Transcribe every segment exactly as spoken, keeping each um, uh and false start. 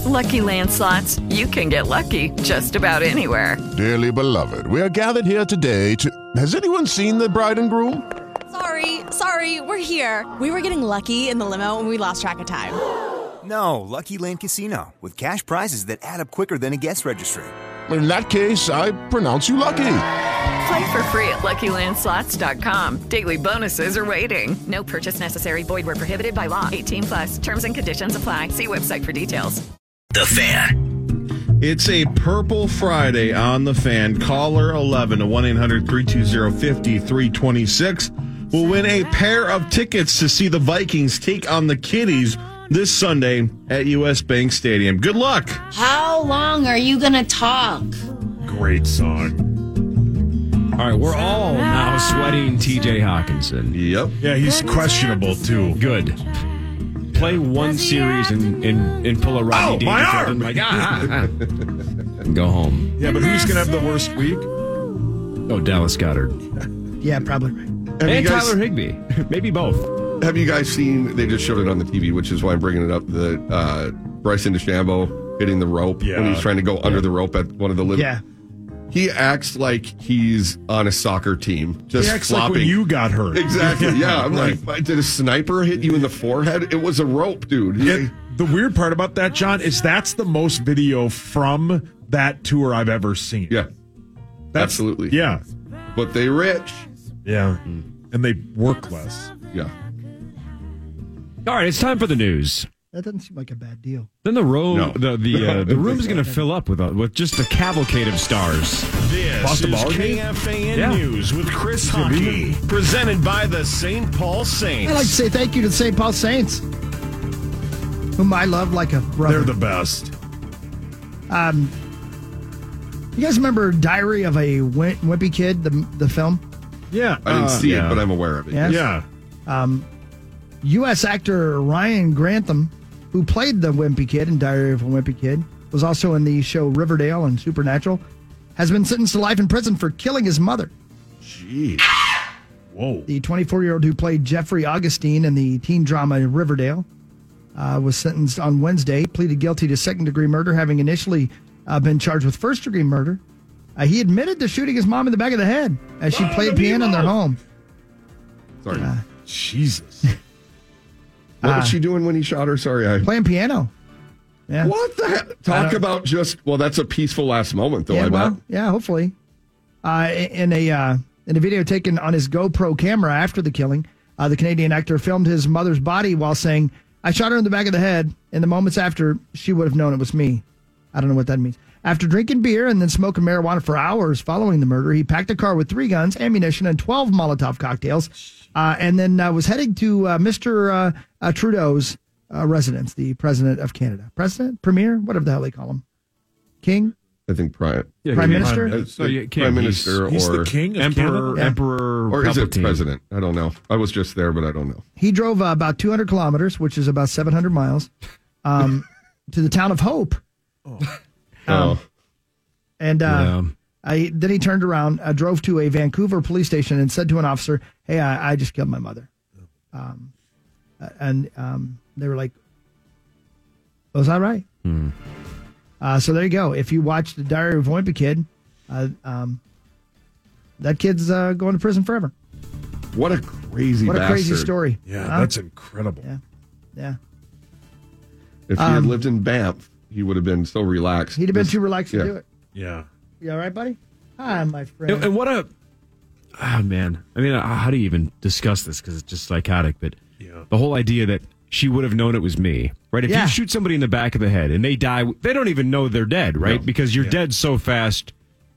Lucky Land Slots, you can get lucky just about anywhere. Dearly beloved, we are gathered here today to... Has anyone seen the bride and groom? Sorry, sorry, we're here. We were getting lucky in the limo and we lost track of time. No, Lucky Land Casino, with cash prizes that add up quicker than a guest registry. In that case, I pronounce you lucky. Play for free at Lucky Land Slots dot com. Daily bonuses are waiting. No purchase necessary. Void where prohibited by law. eighteen plus. Terms and conditions apply. See website for details. The Fan. It's a Purple Friday on The Fan. Caller eleven to one eight hundred three two zero five three two six will win a pair of tickets to see the Vikings take on the Kitties this Sunday at U S. Bank Stadium. Good luck. How long are you going to talk? Great song. All right, we're all now sweating T J Hawkinson. Yep. Yeah, he's questionable, too. Good. Play one series and, and, and pull a Rodney oh, my Dangerfield arm! and, like, ah, ah, ah, and go home. Yeah, but who's going to have the worst week? Oh, Dallas Goedert. Yeah, probably right. Have and you guys, Tyler Higbee. Maybe both. Have you guys seen, they just showed it on the T V, which is why I'm bringing it up, the uh, Bryson DeChambeau hitting the rope yeah. when he's trying to go under yeah. the rope at one of the living. Yeah. He acts like he's on a soccer team, just he acts flopping. like when you got hurt. Exactly. Yeah, I'm right. like, did a sniper hit you in the forehead? It was a rope, dude. Yeah, the weird part about that, John, is that's the most video from that tour I've ever seen. Yeah, that's, absolutely. Yeah, but they rich. Yeah, and they work less. Yeah. All right, it's time for the news. That doesn't seem like a bad deal. Then the room, No. the the uh, the room's going to fill up with uh, with just a cavalcade of stars. This Boston is Ball K F A N Yeah. News with Chris Hockey, presented by the Saint Paul Saints. I'd like to say thank you to the Saint Paul Saints, whom I love like a brother. They're the best. Um, you guys remember Diary of a Wim- Wimpy Kid, the the film? Yeah, I didn't uh, see yeah. it, but I'm aware of it. Yes. Yeah. Um, U S actor Ryan Grantham, who played the Wimpy Kid in Diary of a Wimpy Kid, was also in the show Riverdale and Supernatural, has been sentenced to life in prison for killing his mother. Jeez. Whoa. The twenty-four-year-old who played Jeffrey Augustine in the teen drama Riverdale uh, was sentenced on Wednesday, pleaded guilty to second-degree murder, having initially uh, been charged with first-degree murder. Uh, he admitted to shooting his mom in the back of the head as she played piano in their home. Sorry. Uh, Jesus. What uh, was she doing when he shot her? Sorry. I... Playing piano. Yeah. What the heck? Talk about just, well, that's a peaceful last moment, though, Yeah, I well, bet. yeah, hopefully. Uh, in a uh, in a video taken on his GoPro camera after the killing, uh, the Canadian actor filmed his mother's body while saying, "I shot her in the back of the head. In the moments after, she would have known it was me." I don't know what that means. After drinking beer and then smoking marijuana for hours following the murder, he packed a car with three guns, ammunition, and twelve Molotov cocktails, uh, and then uh, was heading to uh, Mister Uh, uh, Trudeau's uh, residence, the President of Canada. President? Premier? Whatever the hell they call him. King? I think Prime, Yeah, Prime King. Minister? uh, So, yeah, King, Prime he's- Minister He's or, the king of Emperor, Canada? Emperor, or is it Palpatine. President? I don't know. I was just there, but I don't know. He drove uh, about two hundred kilometers, which is about seven hundred miles, um, to the town of Hope. Um, Oh. And uh, Yeah. I, then he turned around, uh, drove to a Vancouver police station, and said to an officer, "Hey, I, I just killed my mother." Um, uh, and um, they were like, "Was that right?" Hmm. Uh, so there you go. If you watch the Diary of a Wimpy Kid, uh, um, that kid's uh, going to prison forever. What a crazy What a bastard. crazy story. Yeah, Huh? that's incredible. Yeah. Yeah. If he Um, had lived in Banff, he would have been so relaxed. He'd have been This- too relaxed yeah. to do it. Yeah. You all right, buddy? Hi, my friend. And, and what a, oh man. I mean, uh, how do you even discuss this? Because it's just psychotic. But Yeah. the whole idea that she would have known it was me, right? If Yeah. you shoot somebody in the back of the head and they die, they don't even know they're dead, right? No. Because you're Yeah. dead so fast,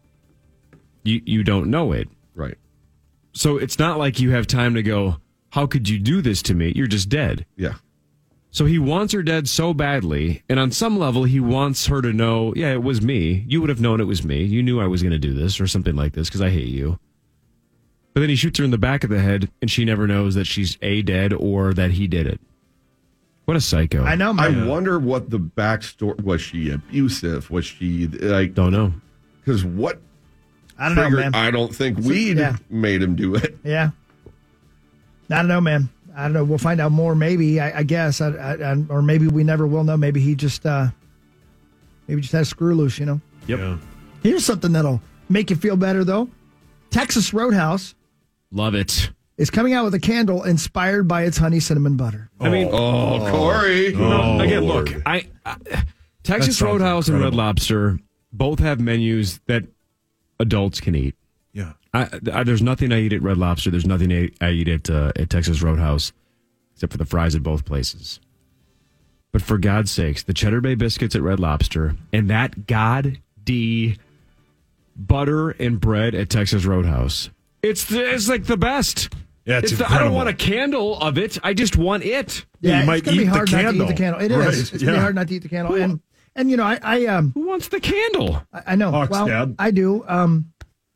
you you don't know it. Right. So it's not like you have time to go, how could you do this to me? You're just dead. Yeah. So he wants her dead so badly, and on some level, he wants her to know, yeah, it was me. You would have known it was me. You knew I was going to do this or something like this because I hate you. But then he shoots her in the back of the head, and she never knows that she's A, dead, or that he did it. What a psycho. I know, man. I wonder what the backstory was. She abusive? Was she like? Don't know. Because what? I don't know, triggered- man. I don't think weed yeah. made him do it. Yeah. I don't know, man. I don't know. We'll find out more, maybe, I, I guess. I, I, I, or maybe we never will know. Maybe he just uh, Maybe just had a screw loose, you know? Yep. Yeah. Here's something that'll make you feel better, though. Texas Roadhouse Love it. is coming out with a candle inspired by its honey cinnamon butter. I mean, Oh, Corey. Oh, again, Lord. look, I, I Texas sounds Roadhouse and Red incredible. Lobster both have menus that adults can eat. Yeah. I, I, there's nothing I eat at Red Lobster. There's nothing I, I eat at uh, at Texas Roadhouse, except for the fries at both places. But for God's sakes, the Cheddar Bay biscuits at Red Lobster and that God D butter and bread at Texas Roadhouse. It's the, it's like the best. Yeah, it's the, I don't incredible. want a candle of it. I just want it. Yeah, you it's might gonna be eat the hard not to candle. eat the candle. It is. Right, It's going to yeah. be hard not to eat the candle. And, and you know, I, I um, Who wants the candle? I, I know. Hawk's well, dad. I do. Um,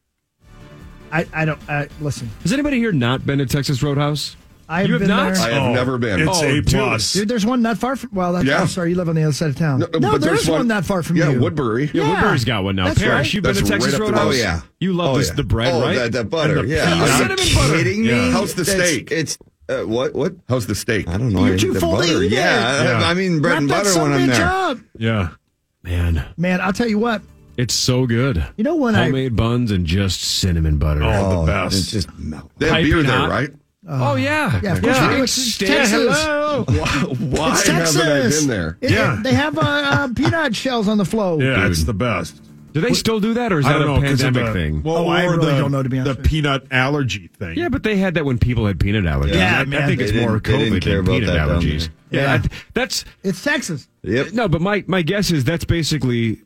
I, I don't. Uh, listen, Has anybody here not been to Texas Roadhouse? I have You have been not? there. I have Oh, never been. It's Oh, A dude. plus. Dude, there's one not far from. Well, that's, Yeah. I'm sorry, you live on the other side of town. No, No, but there's there's one, one- not far from Yeah, you. Woodbury. Yeah, Yeah. Woodbury's got one now. That's Parrish, right. you've been That's to Texas right up the Roadhouse? road. Oh, yeah. You love Oh, this, yeah. the bread, oh, right? The, the butter, And the yeah. peanut. Are you Cinnamon butter. kidding me? Yeah. How's the It's- steak? It's, uh, what? What? How's the steak? I don't know. You're I- too the full to butter. eat it. Yeah, Yeah. I mean bread Wrap and that butter when son of I'm a bitch there. up. Yeah. Man, Man, I'll tell you what. it's so good. You know when I Homemade buns and just cinnamon butter. Oh, the best. It's just melt. They have Piping beer there, hot. right? Oh, yeah. Yeah, of course yeah. we do. It's Stay- Texas. hello. Why, why It's haven't I Texas. been there? It- Yeah. it- they have uh, uh, peanut shells on the floor. Yeah, Dude. it's the best. Do they still do that, or is I that don't a know because of pandemic the thing? Well, Oh, I or really the, don't know, to be honest the with you. peanut allergy thing. Yeah, but they had that when people had peanut allergies. Yeah, I, I man. think it's They more didn't- they didn't COVID care than about peanut that down allergies. there. Yeah, Yeah. I th- that's It's Texas. Yep. no, but my my guess is that's basically.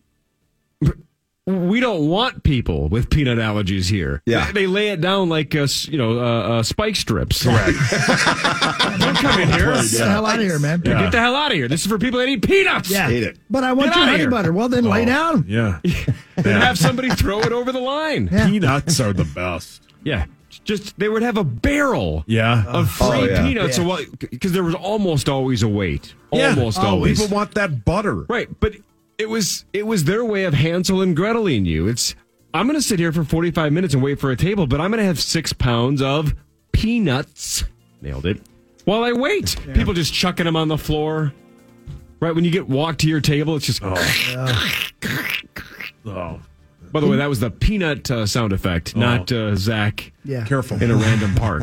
We don't want people with peanut allergies here. Yeah. They, they lay it down like uh, s- you know uh, uh, spike strips. Correct. Don't come in here. Get the hell out of here, man. Get the hell out of here. This is for people that eat peanuts. Yeah. Hate it. But I want Get your outta honey here. butter. Well, then lay down. Yeah. Then have somebody throw it over the line. Yeah. Peanuts are the best. Yeah. Just they would have a barrel Yeah. of free Oh, yeah. peanuts Yeah. because there was almost always a wait. Yeah. Almost Oh, always. People want that butter. Right, but it was it was their way of Hansel and Greteling you. It's I'm going to sit here for forty-five minutes and wait for a table, but I'm going to have six pounds of peanuts. Nailed it. While I wait, people just chucking them on the floor. Right when you get walked to your table, it's just. Oh. By the way, that was the peanut uh, sound effect, Oh. not uh, Zach Yeah. Careful. in a random park.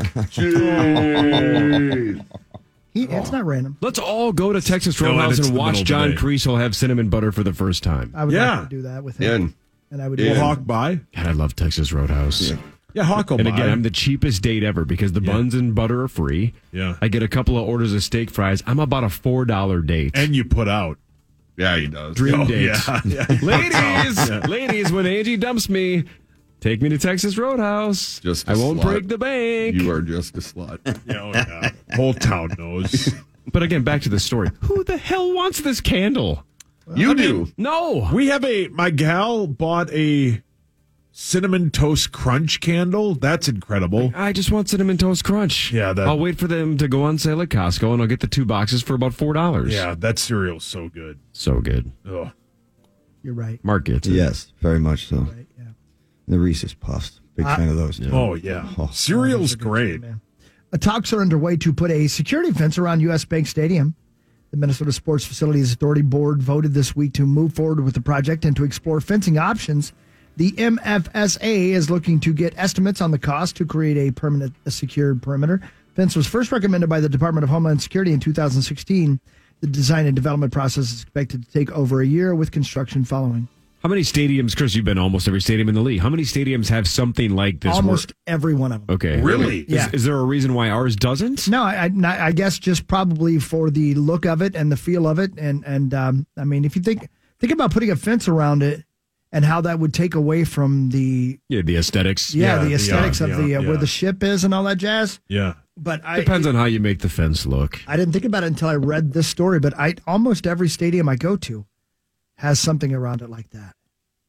He, it's not random. Let's all go to Texas No, and Roadhouse it's and the watch middle of John the day. Creasel have cinnamon butter for the first time. I would Yeah. like to do that with him. In. And I would In. do We'll that. hawk by. God, I love Texas Roadhouse. Yeah. Yeah, hawk will And buy. again, I'm the cheapest date ever because the Yeah. buns and butter are free. Yeah. I get a couple of orders of steak fries. I'm about a four dollar date. And you put out. Yeah, he does. Dream Oh, date. yeah. yeah. Ladies, ladies, when Angie dumps me, take me to Texas Roadhouse. Just a I won't slut. break the bank. You are just a slut. Yeah, oh, yeah. Whole town knows. But again, back to the story. Who the hell wants this candle? You do. No. We have a, my gal bought a cinnamon toast crunch candle. That's incredible. I just want cinnamon toast crunch. Yeah, that- I'll wait for them to go on sale at Costco, and I'll get the two boxes for about four dollars. Yeah, that cereal's so good. So good. Ugh. You're right. Mark gets it. Yes, very much so. Right, yeah. The Reese's Puffs. Big I- fan of those. Oh, yeah. Oh. Cereal's great. Man. Uh, talks are underway to put a security fence around U S. Bank Stadium. The Minnesota Sports Facilities Authority Board voted this week to move forward with the project and to explore fencing options. The M F S A is looking to get estimates on the cost to create a permanent a secured perimeter. Fence was first recommended by the Department of Homeland Security in two thousand sixteen. The design and development process is expected to take over a year with construction following. How many stadiums, Chris, you've been almost every stadium in the league. How many stadiums have something like this? Almost every one of them. Where, okay. Really? Is, Yeah. is there a reason why ours doesn't? No, I, I, I guess just probably for the look of it and the feel of it, and and um, I mean, if you think think about putting a fence around it and how that would take away from the Yeah, the aesthetics. yeah, Yeah, the the, aesthetics uh, of the yeah, uh, where yeah. the ship is and all that jazz. Yeah. But I Depends on how you make the fence look. I didn't think about it until I read this story. But I almost every stadium I go to has something around it like that.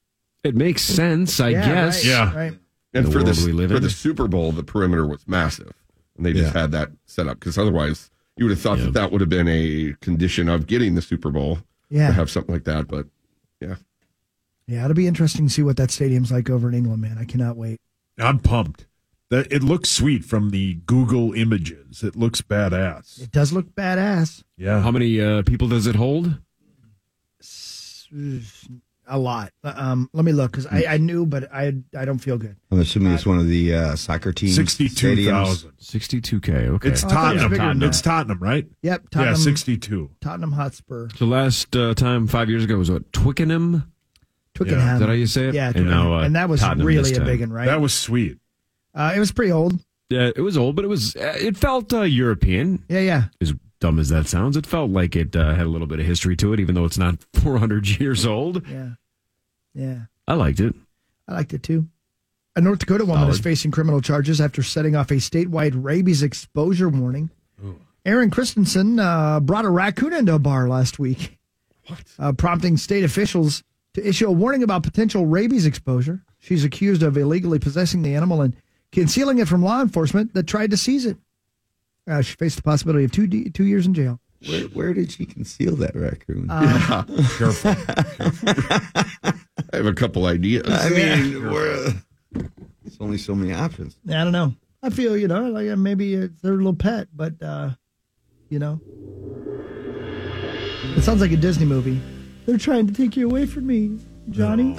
It makes sense, I Yeah, guess. right, Yeah. right. And The for world the we live for in. the Super Bowl, the perimeter was massive, and they just Yeah. had that set up because otherwise, you would have thought Yeah. that that would have been a condition of getting the Super Bowl Yeah. to have something like that. But yeah, Yeah, it'll be interesting to see what that stadium's like over in England, man. I cannot wait. I'm pumped. That it looks sweet from the Google images. It looks badass. It does look badass. Yeah. How many uh, people does it hold? a lot. Um, let me look because I, I knew, but I I don't feel good. I'm assuming it's one of the uh, soccer teams. Sixty-two thousand. Sixty-two K. Okay, It's Oh, I thought it was Tottenham. bigger than that. It's Tottenham, right? Yep, Tottenham. Yeah, sixty-two. Tottenham Hotspur. So last uh, time five years ago was what Twickenham. Twickenham. Is that how you say it? Yeah, and, Twickenham. now, uh, and that was Tottenham really this a time. big one, right? That was sweet. Uh, it was pretty old. Yeah, it was old, but it was. Uh, it felt uh, European. Yeah, yeah. As dumb as that sounds, it felt like it uh, had a little bit of history to it, even though it's not four hundred years old. Yeah, yeah. I liked it. I liked it too. A North Dakota woman Solid. is facing criminal charges after setting off a statewide rabies exposure warning. Aaron Christensen uh, brought a raccoon into a bar last week, uh, prompting state officials to issue a warning about potential rabies exposure. She's accused of illegally possessing the animal and concealing it from law enforcement that tried to seize it. Uh, she faced the possibility of two two years in jail. Where, where did she conceal that raccoon? Uh, Yeah. Careful. I have a couple ideas. I mean, we're, there's only so many options. I don't know. I feel, you know, like uh, maybe it's their little pet, but, uh, you know. It sounds like a Disney movie. They're trying to take you away from me, Johnny.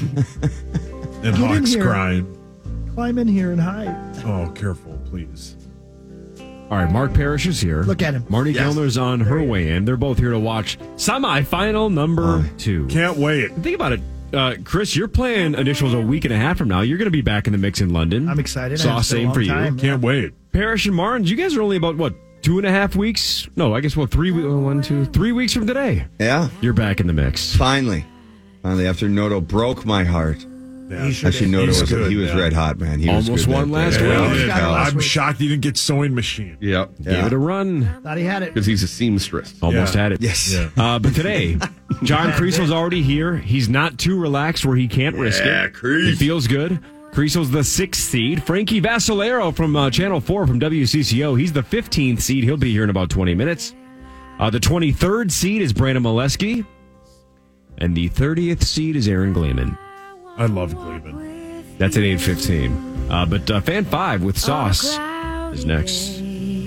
And Get in Hawk's here. crying. Climb in here and hide. Oh, careful, please. All right, Mark Parrish is here. Look at him. Marnie Yes. Kellner's on her way in. They're both here to watch semifinal number two. Can't wait. Think about it. Uh, Chris, you're playing initials a week and a half from now. You're going to be back in the mix in London. I'm excited. Saw I haven't spent a same long for you. time. Can't wait. Parrish and Marnes, you guys are only about, what, two and a half weeks? No, I guess, well, three, we- one, two, three weeks from today. Yeah, You're back in the mix. finally. Finally, after Noto broke my heart. Yeah. He sure Actually, did. Noto He's was good, he was yeah. red hot, man. He was Almost good won that last day. week. Yeah, He's yeah. got it last I'm week. shocked he didn't get sewing machine. Yep. Give it a run. Thought he had it. Because he's a seamstress. Almost Yeah. had it. Yes. Yeah. Uh, but today, John Creasel's already here. He's not too relaxed where he can't risk Yeah, it. Crease. It feels good. Creasel's the sixth seed. Frankie Vassalero from uh, Channel four from W C C O. He's the fifteenth seed. He'll be here in about twenty minutes. Uh, the twenty-third seed is Brandon Molesky. And the thirtieth seed is Aaron Gleeman. I love Gleeman. That's at eight fifteen. Uh, but uh, Fan five with Sauce is next.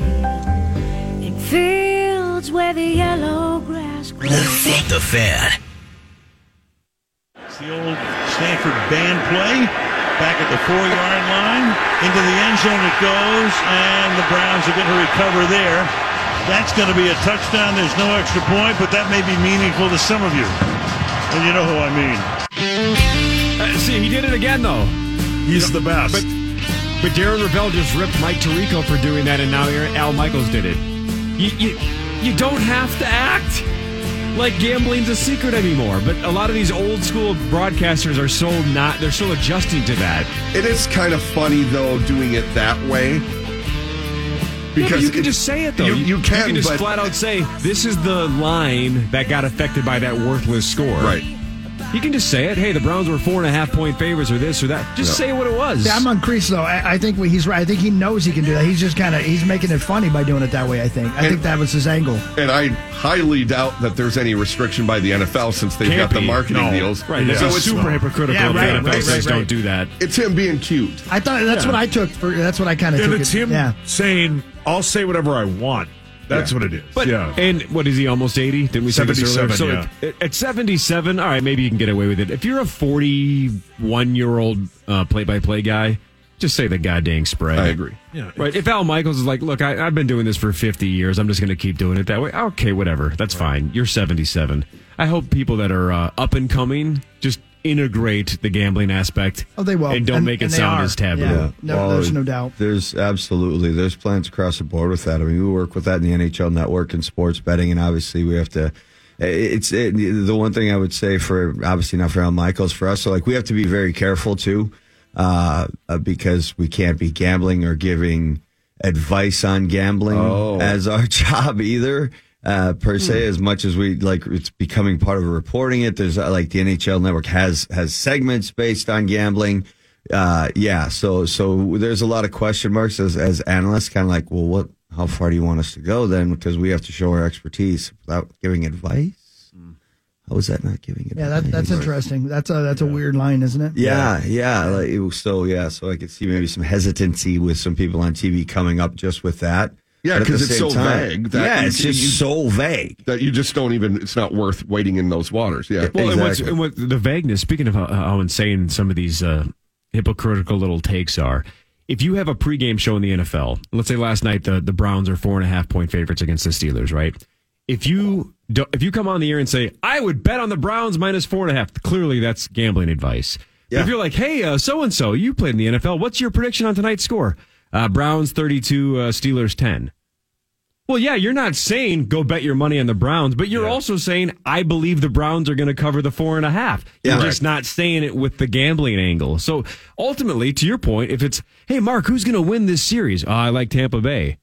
In fields where the yellow grass grows. The Fan. It's the old Stanford band play. Back at the four-yard line. Into the end zone it goes, and the Browns are going to recover there. That's going to be a touchdown. There's no extra point, but that may be meaningful to some of you. And you know who I mean. Uh, see, he did it again, though. He's the best. But but Darren Ravel just ripped Mike Tirico for doing that, and now Aaron- Al Michaels did it. You, you, you don't have to act like gambling's a secret anymore. But a lot of these old school broadcasters are so not, they're still adjusting to that. It is kind of funny, though, doing it that way. Yeah, but you can it- just say it, though. You, you can, You can just but flat out say, this is the line that got affected by that worthless score. Right. You can just say it. Hey, the Browns were four and a half point favorites or this or that. Just Yeah. say what it was. Yeah, I'm on Crease though. I, I think he's right. I think he knows he can do that. He's just kind of he's making it funny by doing it that way. I think. I And- think that was his angle. And I highly doubt that there's any restriction by the N F L since they've Can't got the be. marketing No. deals. Right. Yeah. It's So it's, super hypocritical Yeah, if right, the N F L right, says right, don't right. do that. it's him being cute. I thought that's Yeah. what I took for. That's what I kind of And took. it's it. him Yeah. saying, I'll say whatever I want. That's Yeah. what it is. But yeah. and what is he almost eighty? Didn't we say this earlier? seventy-seven, So at, at seventy-seven, all right, maybe you can get away with it. If you're a forty-one year old uh, play-by-play guy, just say the goddamn spread. I agree. Yeah. Right. If Al Michaels is like, look, I, I've been doing this for fifty years. I'm just going to keep doing it that way. Okay, whatever. That's fine. You're seventy-seven. I hope people that are uh, up and coming just integrate the gambling aspect. Oh, they will. And don't And- make it and they sound are. as taboo. Yeah. No, there's no doubt. There's absolutely there's plans across the board with that. I mean, we work with that in the N H L network and sports betting, and obviously we have to. It's it, the one thing I would say for obviously not for Al Michaels, for us. So like we have to be very careful too, uh, uh, because we can't be gambling or giving advice on gambling Oh. as our job either. Uh, per se, as much as we like, it's becoming part of reporting it. There's uh, like the N H L network has has segments based on gambling. Uh, yeah, so so there's a lot of question marks as as analysts, kind of like, well, what? How far do you want us to go then? Because we have to show our expertise without giving advice. How is that not giving advice? Yeah, that, that's interesting. That's a that's a weird line, isn't it? Yeah, yeah. Like, it was so yeah, so I could see maybe some hesitancy with some people on T V coming up just with that. Yeah, But at the because it's so same time- vague. That yeah, you- it's just you- so vague that you just don't even. It's not worth wading in those waters. Yeah, Well, and what's, exactly. and what the vagueness, speaking of how, how insane some of these uh, hypocritical little takes are, if you have a pregame show in the N F L, let's say last night the, the Browns are four and a half point favorites against the Steelers, right? If you do, if you come on the air and say, I would bet on the Browns minus four and a half, clearly that's gambling advice. Yeah. If you're like, hey, uh, so-and-so, you played in the N F L, what's your prediction on tonight's score? Uh, Browns thirty-two, uh, Steelers ten. Well, yeah, you're not saying go bet your money on the Browns, but you're Yeah. also saying I believe the Browns are going to cover the four and a half. You're Yeah. just not saying it with the gambling angle. So ultimately, to your point, if it's, hey, Mark, who's going to win this series? Oh, I like Tampa Bay.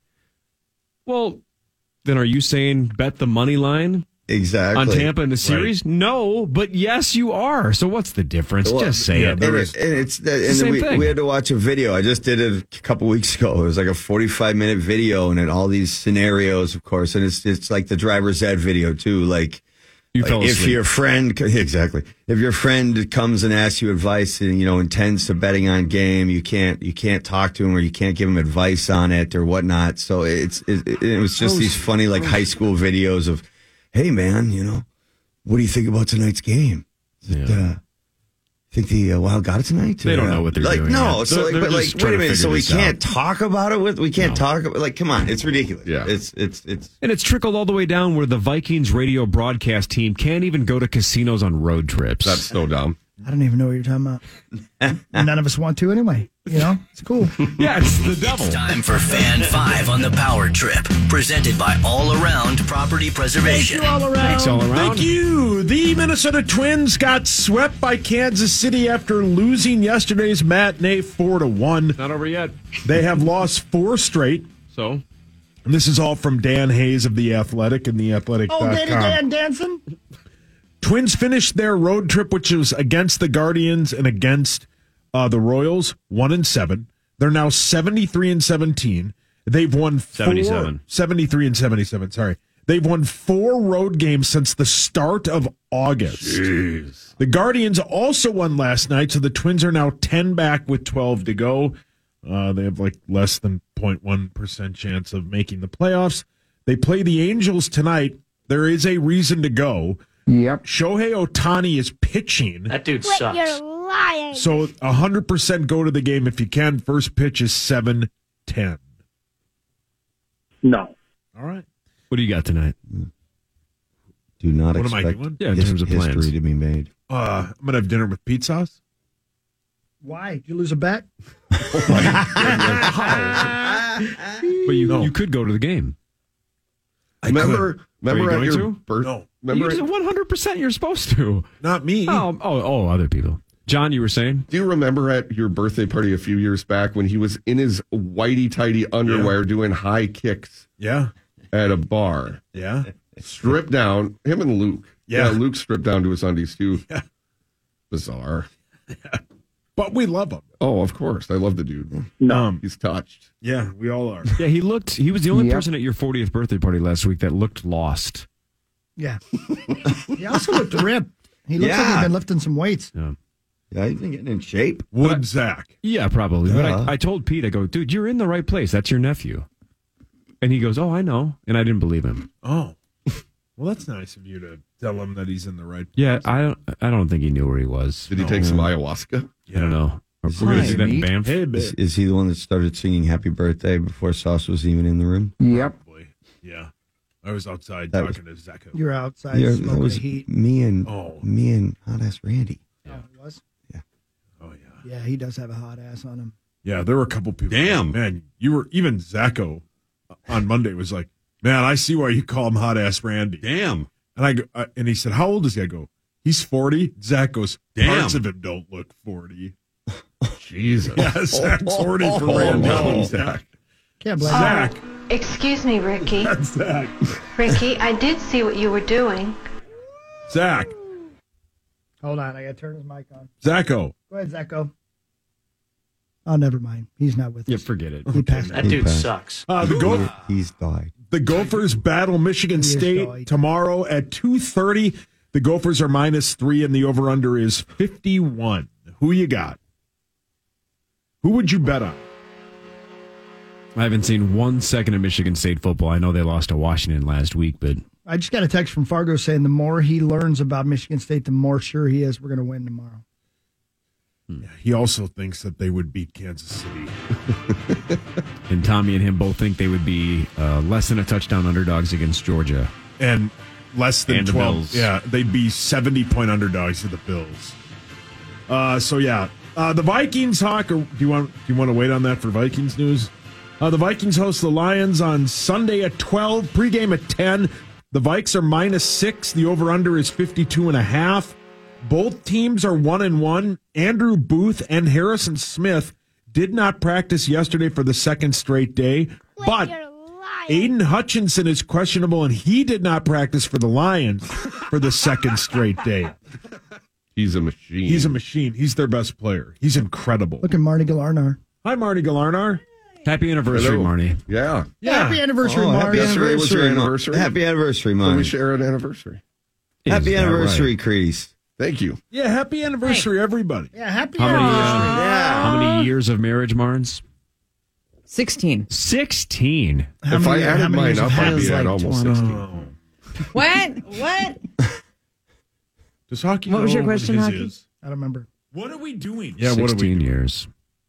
Well, then are you saying bet the money line exactly on Tampa in the series? Right. No, but yes, you are. So what's the difference? Well, just say yeah, it. And, is- it, and it's that, It's and the same we, thing. we had to watch a video. I just did it a couple weeks ago. It was like a forty-five minute video, and then all these scenarios, of course, and it's it's like the driver's ed video too. Like, You like fell if asleep. your friend exactly if your friend comes and asks you advice and you know intends to betting on game, you can't you can't talk to him or you can't give him advice on it or whatnot. So it's it, it was just these funny like high school videos of, hey man, you know. What do you think about tonight's game? Is it, Yeah. uh, think the uh, Wild got it tonight? They don't know what they're like, doing No, yet. so They're- like, they're but like, just trying wait a to minute. figure So we this can't out. talk about it with. We can't No. talk about. Like, come on, it's ridiculous. Yeah. it's it's it's. And it's trickled all the way down where the Vikings radio broadcast team can't even go to casinos on road trips. That's so dumb. I don't even know what you're talking about. None of us want to anyway. You know, it's cool. Yeah, it's the devil. Time for Fan five on the Power Trip. Presented by All Around Property Preservation. all around. Thanks all around. Thank you. The Minnesota Twins got swept by Kansas City after losing yesterday's matinee four to one. Not over yet. They have lost four straight. So, And this is all from Dan Hayes of The Athletic and The Athletic dot com. Oh, Danny Dan dancing. Twins finished their road trip, which was against the Guardians and against uh, the Royals, one and seven. They're now seventy-three and seventeen. They've won four, seventy-seven. seventy-three and seventy-seven. Sorry, they've won four road games since the start of August. Jeez. The Guardians also won last night, so the Twins are now ten back with twelve to go. Uh, they have like less than zero point one percent chance of making the playoffs. They play the Angels tonight. There is a reason to go. Yep. Shohei Ohtani is pitching. That dude Quit sucks. your lying. So one hundred percent go to the game if you can. First pitch is seven ten. No. All right. what do you got tonight? Do not What am I expect doing? Yeah, in his- terms of history plans. to be made. Uh, I'm going to have dinner with Pete Sauce. Why? Did you lose a bet? But you No. you could go to the game. I remember, could. remember Are you at going your to? birth. No. Remember, You at- one hundred percent you're supposed to. Not me. Oh, oh, oh, other people. John, you were saying? do you remember at your birthday party a few years back when he was in his whitey tighty underwear doing high kicks Yeah. at a bar? Yeah. Stripped down, him and Luke. Yeah. Luke stripped down to his undies too. Yeah. Bizarre. But we love him. Oh, of course. I love the dude. No. He's touched. Yeah, we all are. Yeah, he looked, he was the only Yep. person at your fortieth birthday party last week that looked lost. Yeah. He also looked ripped. He looks like Yeah. he's been lifting some weights. Yeah. Yeah, he's been getting in shape. Would Zach. Yeah, probably. But Yeah. I, I told Pete, I go, dude, you're in the right place. That's your nephew. And he goes, oh, I know. And I didn't believe him. Oh. Well, that's nice of you to tell him that he's in the right place. Yeah, I don't I don't think he knew where he was. Did he take some ayahuasca? I don't know. We're going to see that in Banff. Hey, Is, babe. is he the one that started singing "Happy Birthday" before Sauce was even in the room? Yep. Boy. Yeah. I was outside That was- talking to Zach. You're outside Yeah, that smoking was the heat. me and Oh. me and hot ass Randy. Oh, it was? Oh, yeah. Yeah, he does have a hot ass on him. Yeah, there were a couple people. Damn. Man, you were, even Zacho on Monday was like, man, I see why you call him Hot Ass Randy. Damn. And I go, uh, and he said, how old is he? I go, he's forty. Zach goes, Damn. parts of him don't look forty. Jesus. Yeah, Zach's forty for Randy. Oh, Zach. Can't blame Zach. Excuse me, Ricky. That's Zach. Ricky, I did see what you were doing. Zach. Hold on, I got to turn his mic on. Zacho. Go ahead, Zacho. Oh, never mind. He's not with Yeah, us. forget it. He passed That away. dude passed. sucks. Uh, the, Go- He's died. the Gophers battle Michigan He is State died. tomorrow at two thirty. The Gophers are minus three, and the over-under is fifty-one. Who you got? Who would you bet on? I haven't seen one second of Michigan State football. I know they lost to Washington last week, but I just got a text from Fargo saying the more he learns about Michigan State, the more sure he is we're going to win tomorrow. Yeah, he also thinks that they would beat Kansas City. and Tommy and him both think they would be uh, less than a touchdown underdogs against Georgia. And less than And the twelve. Bills. Yeah, they'd be seventy-point underdogs to the Bills. Uh, so, yeah. Uh, the Vikings, Hawk, or do you want do you want to wait on that for Vikings news? Uh, the Vikings host the Lions on Sunday at twelve, pregame at ten. The Vikes are minus six. The over-under is fifty-two and a half. Both teams are one and one. Andrew Booth and Harrison Smith did not practice yesterday for the second straight day, but Aiden Hutchinson is questionable, and he did not practice for the Lions for the second straight day. He's a machine. He's a machine. He's their best player. He's incredible. Look at Marty Galarnar. Hi, Marty Galarnar. Happy anniversary, Hello. Marty. Yeah. Yeah. Happy anniversary, Oh, Marty. happy Yesterday was your anniversary, anniversary. Happy anniversary, So Marty. we share an anniversary. Happy Is that anniversary, right? Crease. Thank you. Yeah, happy anniversary, everybody. Yeah, happy How many, uh, anniversary. Yeah. how many years of marriage, Marnes? sixteen. sixteen. How if many- I how added many mine years up, of I'd hell be is at like almost twenty? sixteen. What? What? Does hockey What was know your question, his Hockey? is? I don't remember. What are we doing? Yeah, what are we sixteen doing? years.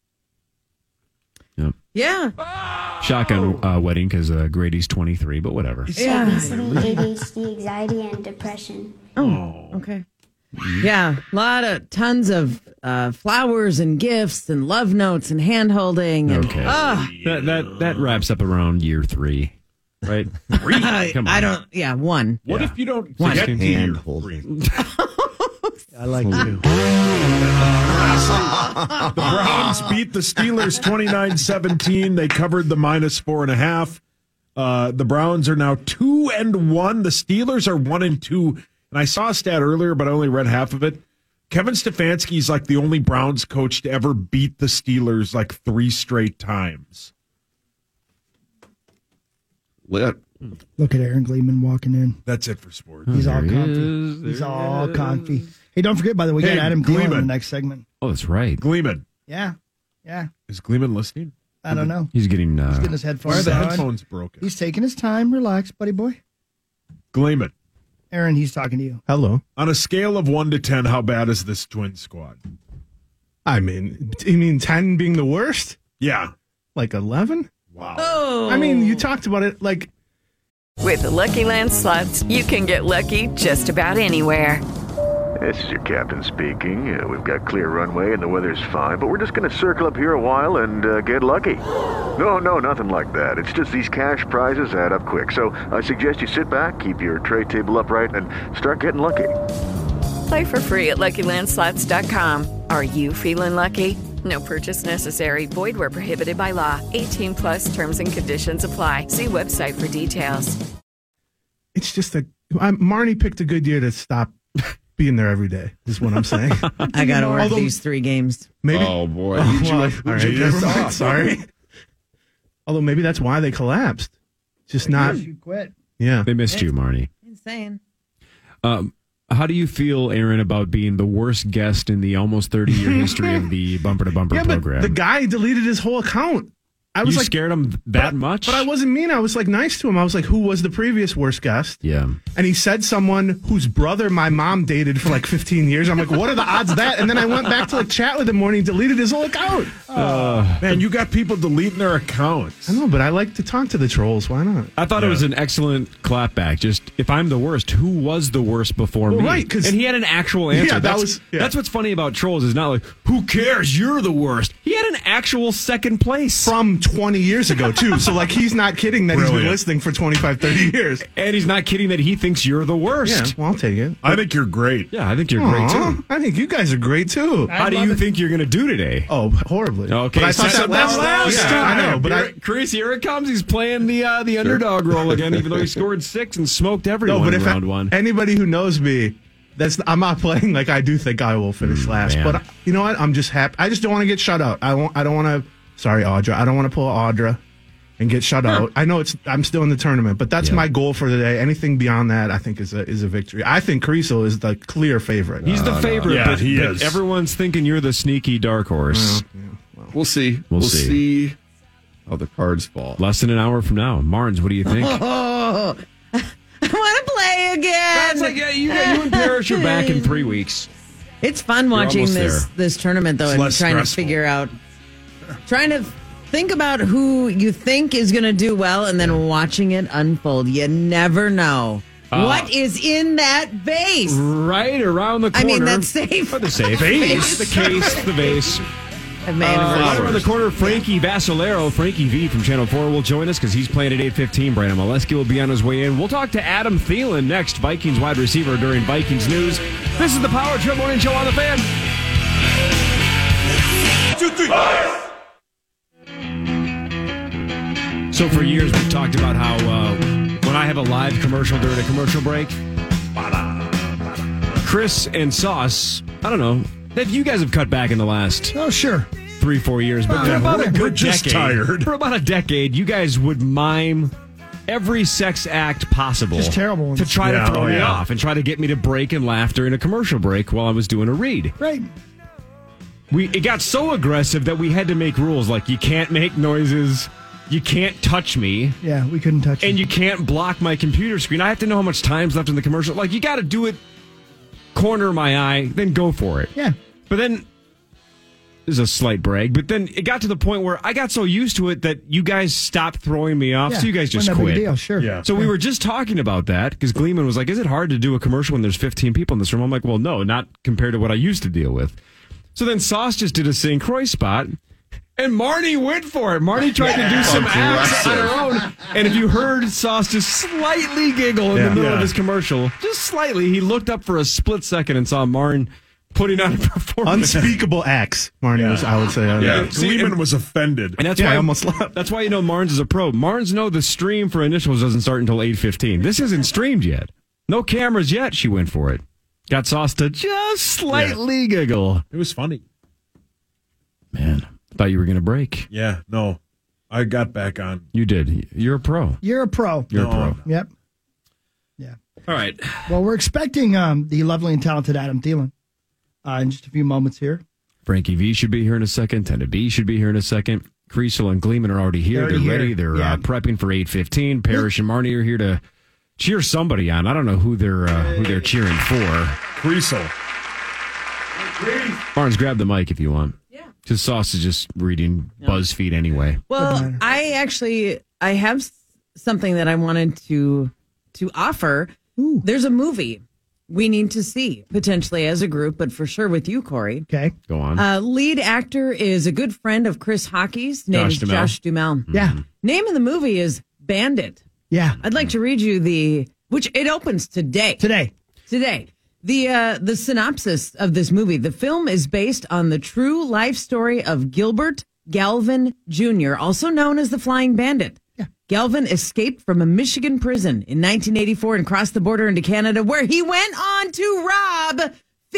Yep. Yeah. Shotgun uh, wedding because uh, Grady's twenty-three, but whatever. Yeah. Obesity, A D H D, anxiety, and depression. Oh, okay. Yeah, a lot of tons of uh, flowers and gifts and love notes and hand holding. And, Okay. Ah. That, that that wraps up around year three, right? I, Come on. I don't. Yeah, one. What Yeah. if you don't One. get to Hand year holding. three? I like you. The Browns beat the Steelers twenty-nine seventeen. They covered the minus four and a half. Uh, the Browns are now two and one. The Steelers are one and two. And I saw a stat earlier, but I only read half of it. Kevin Stefanski is like the only Browns coach to ever beat the Steelers like three straight times. Lit. Look at Aaron Gleeman walking in. That's it for sports. He's all There he comfy. is. He's There all he is. comfy. Hey, don't forget, by the way, we Hey, got Adam Gleeman in the Gleeman. next segment. Oh, that's right. Gleeman. Yeah. Yeah. Is Gleeman listening? I don't know. He's getting. Uh, He's getting his Why are headphones the on. headphones broken? He's taking his time. Relax, buddy boy. Gleeman. Aaron, he's talking to you. Hello. On a scale of one to ten, how bad is this twin squad? I mean, you mean ten being the worst? Yeah. Like eleven? Wow. Oh. I mean, you talked about it like. With the Lucky Land Slots, you can get lucky just about anywhere. This is your captain speaking. Uh, we've got clear runway and the weather's fine, but we're just going to circle up here a while and uh, get lucky. No, no, nothing like that. It's just these cash prizes add up quick. So I suggest you sit back, keep your tray table upright, and start getting lucky. Play for free at Lucky Land Slots dot com. Are you feeling lucky? No purchase necessary. Void where prohibited by law. eighteen plus terms and conditions apply. See website for details. It's just a. I, Marnie picked a good year to stop being there every day, is what I'm saying. I got to work Although- these three games. Maybe. Oh, boy. Oh, Eat you well, up. all right, Eat you never up. mind, sorry. Although maybe that's why they collapsed. Just not. You quit. Yeah. They missed you, Marty. Insane. Um, how do you feel, Aaron, about being the worst guest in the almost thirty-year history of the Bumper to Bumper Yeah, but program? the guy deleted his whole account. I was you like, scared him that but, much? But I wasn't mean. I was like nice to him. I was like, who was the previous worst guest? Yeah. And he said someone whose brother my mom dated for like fifteen years. I'm like, what are the odds of that? And then I went back to like chat with him more and he deleted his whole account. Uh, Man, you got people deleting their accounts. I know, but I like to talk to the trolls. Why not? I thought Yeah. it was an excellent clapback. Just, if I'm the worst, who was the worst before Well, me? right, 'cause- and he had an actual answer. Yeah, that that's, was- yeah. that's what's funny about trolls is not like, who cares? You're the worst. He had an actual second place. From twenty years ago, too. So, like, he's not kidding that he's been Brilliant. listening for twenty-five, thirty years. And he's not kidding that he thinks you're the Yeah, worst. well, I'll take it. I think you're great. Yeah, I think you're great, Aw, too. I think you guys are great, too. How do you think you're going to do today? Oh, horribly. Okay, But I thought set that up last, last yeah, time. I know, but I, Here- Chris, here it comes. He's playing the uh, the underdog role again, even though he scored six and smoked everyone no, but in if round I- one. anybody who knows me, that's I'm not playing like I do think I will finish last. man. But you know what? I'm just happy. I just don't want to get shut out. I won't. I don't want to. Sorry, Audra. I don't want to pull Audra and get shut out. I know it's. I'm still in the tournament, but that's Yeah. my goal for the day. Anything beyond that, I think is a is a victory. I think Creasel is the clear favorite. He's the favorite, Yeah, but, he but is. everyone's thinking you're the sneaky dark horse. We'll see. We'll We'll, see. see. how the cards fall. Less than an hour from now. Marnes, what do you think? Oh, I want to play again. That's like, yeah, you, you and Parrish are back in three weeks. It's fun You're watching almost this there. this tournament, though, It's and less trying stressful. to figure out, trying to think about who you think is going to do well, and then watching it unfold. You never know. Uh, what is in that vase? Right around the I corner. mean, that's safe. Oh, the safe. Vase. The case, the vase. Of Uh, anniversary. right around the corner, Frankie Vassalero, Frankie V from Channel four will join us because he's playing at eight fifteen. Brandon Molesky will be on his way in. We'll talk to Adam Thielen next, Vikings wide receiver during Vikings News. This is the Power Trip Morning Show on the Fan. Two, three, five. So for years, we've talked about how uh, when I have a live commercial during a commercial break, Chris and Sauce, I don't know, if you guys have cut back in the last oh sure three, four years, but for Uh, about a we're- good we're just decade, tired. for about a decade, you guys would mime every sex act possible. Just terrible ones. To try Yeah, to throw oh, me yeah. off and try to get me to break in laughter in a commercial break while I was doing a read. Right. We It got so aggressive that we had to make rules like you can't make noises, you can't touch me, Yeah, we couldn't touch and it. you can't block my computer screen. I have to know how much time's left in the commercial. Like, you got to do it, corner my eye, then go for it. Yeah. But then, this is a slight brag, but then it got to the point where I got so used to it that you guys stopped throwing me off, Yeah, so you guys just wasn't that big a quit. deal, sure. Yeah. So we were just talking about that because Gleeman was like, is it hard to do a commercial when there's fifteen people in this room? I'm like, well, no, not compared to what I used to deal with. So then Sauce just did a Saint Croix spot, and Marnie went for it. Marnie tried to do some acts on her own. And if you heard Sauce just slightly giggle in Yeah. the middle of Yeah. his commercial, just slightly, he looked up for a split second and saw Marn putting on a performance. Unspeakable acts, Marnie was, I would say. Yeah, See, Gleeman and- was offended. And that's Yeah, why I almost laughed. That's why you know Marnes is a pro. Marnes know the stream for initials doesn't start until eight fifteen. This isn't streamed yet. No cameras yet. She went for it. Got Sauce to just slightly giggle. It was funny. Man, thought you were going to break. Yeah, no. I got back on. You did. You're a pro. You're a pro. You're No, a pro. I'm not. Yep. All right. Well, we're expecting um, the lovely and talented Adam Thielen uh, in just a few moments here. Frankie V should be here in a second. Tenda B should be here in a second. Creasel and Gleeman are already here. They're They're, already ready. here. They're Yeah. uh, prepping for eight fifteen. Parrish and Marnie are here to cheer somebody on. I don't know who they're uh, who they're cheering for. Creasel. Barnes, grab the mic if you want. Yeah. Because Sauce is just reading BuzzFeed anyway. Well, I actually I have s- something that I wanted to to offer. There's a movie we need to see potentially as a group, but for sure with you, Corey. Okay, go on. Uh, lead actor is a good friend of Chris Hockey's. Name Josh is Duhamel. Josh Duhamel. Yeah. Name of the movie is Bandit. Yeah. I'd like to read you the which it opens today. Today. Today. The uh, the synopsis of this movie. The film is based on the true life story of Gilbert Galvin Junior, also known as the Flying Bandit. Yeah. Galvin escaped from a Michigan prison in nineteen eighty-four and crossed the border into Canada, where he went on to rob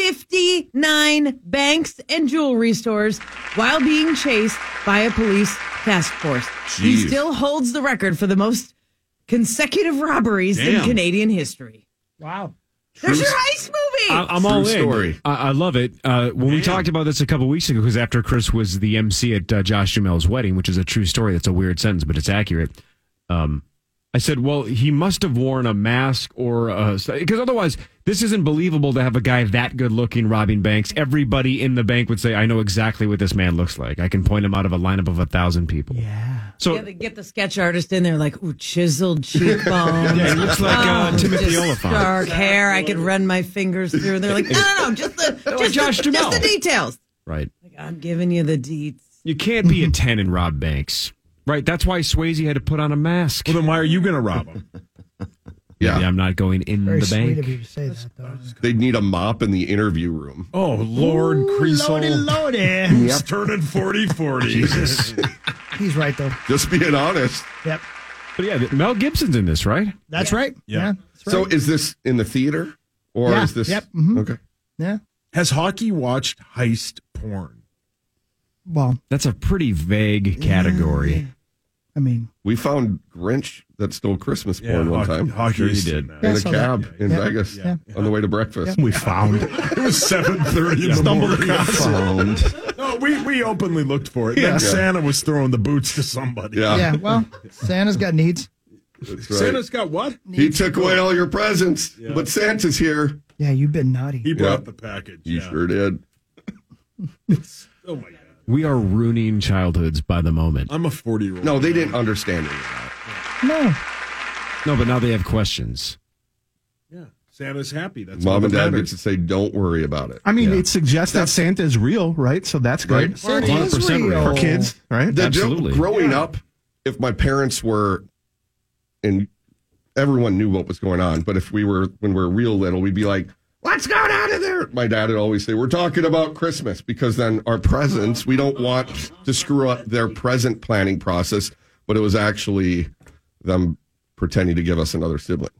fifty-nine banks and jewelry stores while being chased by a police task force. He Jeez. still holds the record for the most consecutive robberies in Damn. Canadian history. Wow. There's your heist movie. I, I'm True all in. story. I, I love it. Uh, when we talked about this a couple weeks ago, because after Chris was the M C at uh, Josh Duhamel's wedding, which is a true story. That's a weird sentence, but it's accurate. Um, I said, well, he must have worn a mask or because otherwise, this isn't believable to have a guy that good looking robbing banks. Everybody in the bank would say, I know exactly what this man looks like. I can point him out of a lineup of a thousand people. Yeah. So Yeah, they get the sketch artist in there, like, ooh, chiseled cheekbones. Yeah, he looks like, uh, Oh, Timothy just Oliphant. Dark hair. I could run my fingers through. And they're like, no, no, no, just the, Like just, Josh the, Duhamel. just the details. right. Like, I'm giving you the deets. You can't be a ten and rob banks. Right. That's why Swayze had to put on a mask. Well, then why are you going to rob him? Yeah. Maybe I'm not going in Very the sweet bank. of you to say that, though. They'd need a mop in the interview room. Oh, Lord Ooh, Creasel. Lordy, lordy. Who's turning forty forty? Jesus. He's right, though. Just being honest. Yep. But yeah, Mel Gibson's in this, right? That's right. Yeah. Yeah. that's So right. is this in the theater? Or Yeah. is this Yep. Mhm. okay? Yeah. Has Hockey watched heist porn? Well, That's a pretty vague category. I mean, We found Grinch that stole Christmas Yeah, porn one Hawk- time. Hawk Sure used he to did. know. In Yeah, a so cab that- in yeah. Vegas Yeah. on the way to breakfast. We found. It was seven thirty in the Stumbled morning. across it. Found. No, we, we openly looked for it. Yeah. Then Santa was throwing the boots to somebody. Yeah. Yeah, well, Santa's got needs. That's right. Santa's got what? He took away all your presents, Yeah. but Santa's here. Yeah, you've been naughty. He brought Yeah. the package. He yeah. sure did. Oh, my God. We are ruining childhoods by the moment. I'm a forty-year-old. No, they didn't understand any of that. No. No, but now they have questions. Yeah. Santa's happy. That's Mom all and that Dad matters. get to say, "Don't worry about it." I mean, Yeah. it suggests that Santa is real, right? So that's good. Right. Santa one hundred is percent real. real. For kids, right? The Absolutely. joke growing up, if my parents were, and everyone knew what was going on, but if we were, when we were real little, we'd be like, "What's going on in there?" My dad would always say, "We're talking about Christmas," because then our presents, we don't want to screw up their present planning process, but it was actually them pretending to give us another sibling.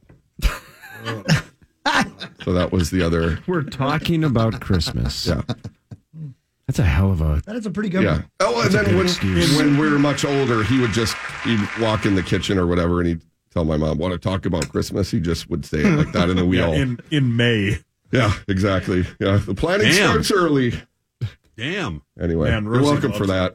So that was the other. We're talking about Christmas. Yeah. That's a hell of a. That is a pretty good Yeah. one. Oh, and That's a then good when, excuse. when we were much older, he would just, he'd walk in the kitchen or whatever, and he'd tell my mom, "Want to talk about Christmas?" He just would say it like that, and then we Yeah, all. in, in May. Yeah, exactly. Yeah, the planning Damn. starts early. Damn. Anyway, Man, you're Rosie welcome loves for that.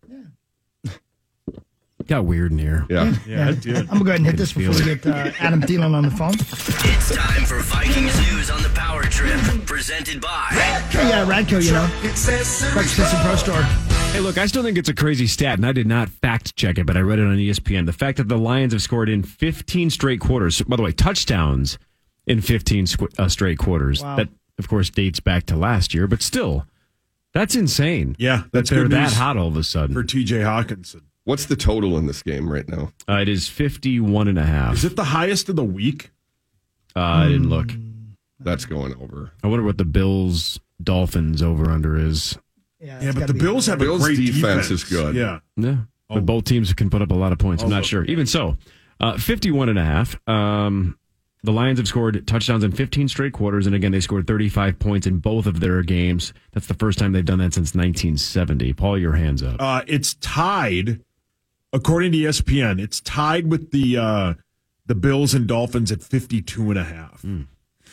Got weird in here. Yeah. Yeah, it did. I'm going to go ahead and hit this before we get uh, Adam Thielen on the phone. It's time for Vikings news on the Power Trip, presented by Oh, yeah, Radco, you know. Breakfast System Pro Store. Hey, look, I still think it's a crazy stat, and I did not fact check it, but I read it on E S P N. The fact that the Lions have scored in fifteen straight quarters, by the way, touchdowns in fifteen squ- uh, straight quarters. Wow. That, of course, dates back to last year, but still, that's insane. Yeah, that that's they're good that news hot all of a sudden. for T J Hawkinson. What's the total in this game right now? Uh, it is fifty-one and a half. Is it the highest of the week? Uh, I didn't look. That's going over. I wonder what the Bills Dolphins over under is. Yeah, Yeah, it's but gotta the be- Bills have Bills' a great defense defense. is good. Yeah. Yeah. Oh. But both teams can put up a lot of points. I'm not Also- sure. Even so, uh, fifty-one and a half. Um, the Lions have scored touchdowns in fifteen straight quarters. And again, they scored thirty-five points in both of their games. That's the first time they've done that since nineteen seventy. Paul, your hands up. Uh, it's tied, according to E S P N, it's tied with the uh, the Bills and Dolphins at fifty-two and a half. Mm.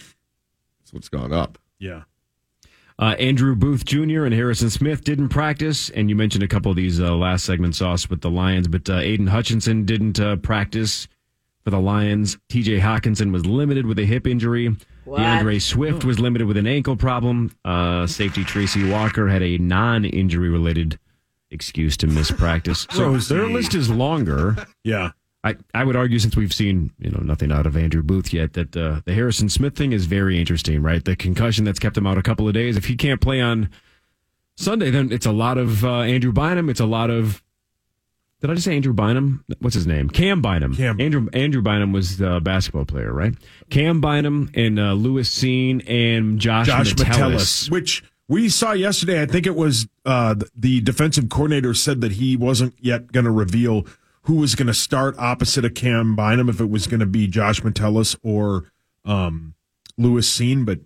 So it's gone up. Yeah. Uh, Andrew Booth Junior and Harrison Smith didn't practice. And you mentioned a couple of these uh, last segment sauce with the Lions, but uh, Aiden Hutchinson didn't uh, practice for the Lions. T J Hawkinson was limited with a hip injury. What? DeAndre Swift was limited with an ankle problem. Uh, safety Tracy Walker had a non-injury related excuse to miss practice. So Rosie. their list is longer. Yeah. I, I would argue, since we've seen you know nothing out of Andrew Booth yet, that uh, the Harrison Smith thing is very interesting, right? The concussion that's kept him out a couple of days. If he can't play on Sunday, then it's a lot of uh, Andrew Bynum. It's a lot of did I just say Andrew Bynum? What's his name? Cam Bynum. Cam. Andrew Andrew Bynum was the basketball player, right? Cam Bynum and uh, Lewis Seen and Josh, Josh Metellus. Metellus, which we saw yesterday. I think it was uh, the defensive coordinator said that he wasn't yet going to reveal who was going to start opposite of Cam Bynum, if it was going to be Josh Metellus or um, Lewis Seen, but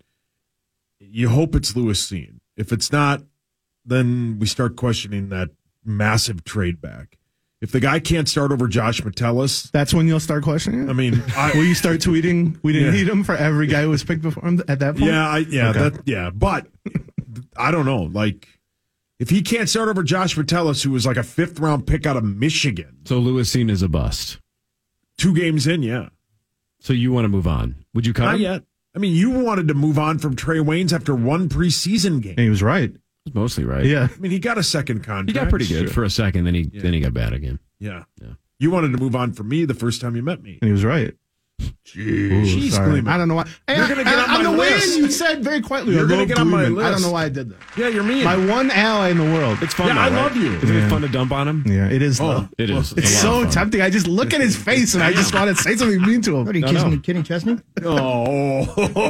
you hope it's Lewis Seen. If it's not, then we start questioning that massive trade back. If the guy can't start over Josh Metellus, that's when you'll start questioning it? I mean, I, will you start tweeting, we didn't Yeah. need him for every guy who was picked before him at that point? Yeah, I, yeah, Okay. that, yeah. But I don't know. Like, if he can't start over Josh Metellus, who was like a fifth round pick out of Michigan, So Lewis Seen is a bust. two games in, yeah. So you want to move on? Would you cut Not him? yet. I mean, you wanted to move on from Trey Waynes after one preseason game. And he was right. Mostly right. Yeah. I mean, he got a second contract. He got pretty good Sure. for a second, then he Yeah. then he got bad again. Yeah. Yeah. You wanted to move on from me the first time you met me. And he was right. Jeez. Jeez, Sorry. Gleeman. I don't know why. Hey, You're gonna get I, on on my the way list. in, you said very quietly, You're I gonna love get on my Gleeman. I don't list. know why I did that. Yeah, you're mean. My one ally in the world. It's fun. Yeah, though, I right? love you. Isn't it fun to dump on him? Yeah, it is. Oh, though. It is. It's a lot so of fun. tempting. I just look at his face and I just want to say something mean to him. What are you No, kissing no. Kenny Chesney? Oh,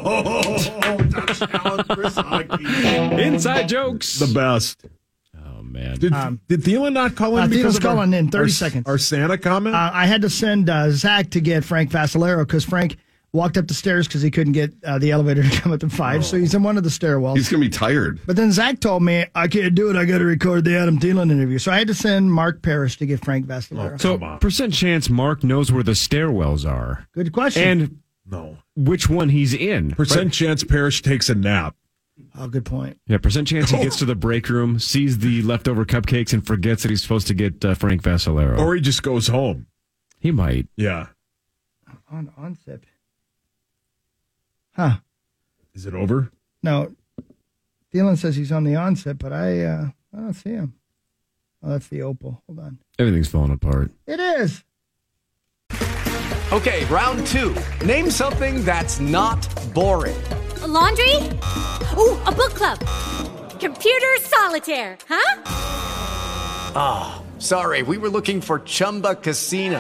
touchdown, Chris Hockey. Inside jokes. The best. Oh man. Did, Um, did Thielen not call in uh, because Thielen's of our- calling in thirty our, seconds. Our Santa comment? Uh, I had to send uh, Zach to get Frank Vassalero because Frank walked up the stairs because he couldn't get uh, the elevator to come up to five, oh. so he's in one of the stairwells. He's going to be tired. But then Zach told me, I can't do it. I got to record the Adam Thielen interview. So I had to send Mark Parrish to get Frank Vassalero. Oh, so percent chance Mark knows where the stairwells are. Good question. And no, which one he's in. Percent but, chance Parrish takes a nap. Oh, good point. Yeah, percent chance he gets to the break room, sees the leftover cupcakes, and forgets that he's supposed to get uh, Frank Vassalero. Or he just goes home. He might. Yeah. On on sip. Huh. Is it over? No. Thielen says he's on the onset, but I uh, I don't see him. Oh, that's the Opal. Hold on. Everything's falling apart. It is. Okay, round two. Name something that's not boring. A laundry? Ooh, a book club. Computer solitaire, huh? Ah, oh, sorry. We were looking for Chumba Casino.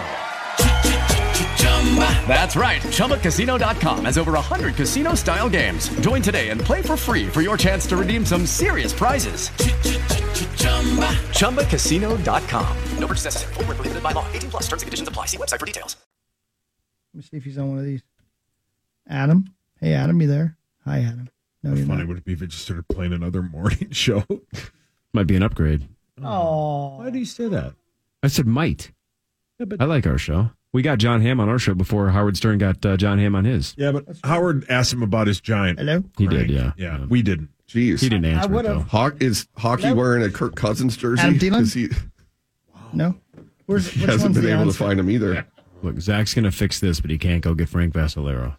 That's right. Chumba Casino dot com has over one hundred casino-style games. Join today and play for free for your chance to redeem some serious prizes. Chumba Casino dot com. No purchase necessary. Void where prohibited by law. eighteen plus. Terms and conditions apply. See website for details. Let me see if he's on one of these. Adam? Hey, Adam, you there? Hi, Adam. No, How you're funny not. would it be if it just started playing another morning show? Might be an upgrade. Oh. Why do you say that? I said might. Yeah, but I like our show. We got John Hamm on our show before Howard Stern got uh, John Hamm on his. Yeah, but Howard asked him about his giant. Hello? He did, yeah. Yeah, we didn't. Jeez. He didn't answer I it, though. Hawk, is Hockey Hello? wearing a Kirk Cousins jersey? Adam Thielen? Is he, No? Where's, he which hasn't one's been the able onset? to find him either. Look, Zach's going to fix this, but he can't go get Frank Vassalero.